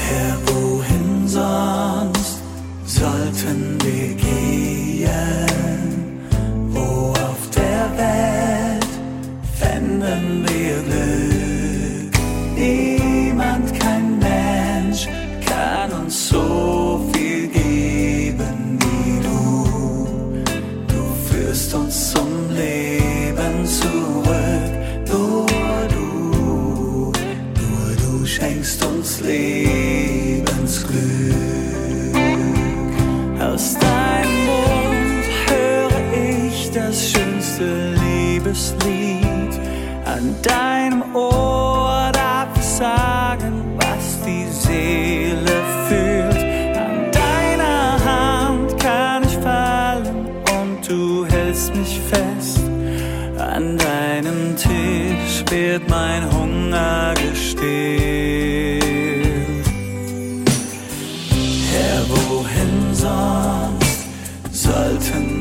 Herr, wohin sonst sollten wir gehen? Wo auf der Welt fänden wir Glück? Niemand, kein Mensch kann uns so viel geben wie du. Du führst uns zum Leben zurück. Nur du schenkst uns Lebensglück. Aus deinem Mund höre ich das schönste Liebeslied. An deinem Ohr darf ich sagen, was die Seele fühlt. An deiner Hand kann ich fallen und du hältst mich fest. An deinem Tisch wird mein Hunger gestillt. Herr, wohin sonst sollten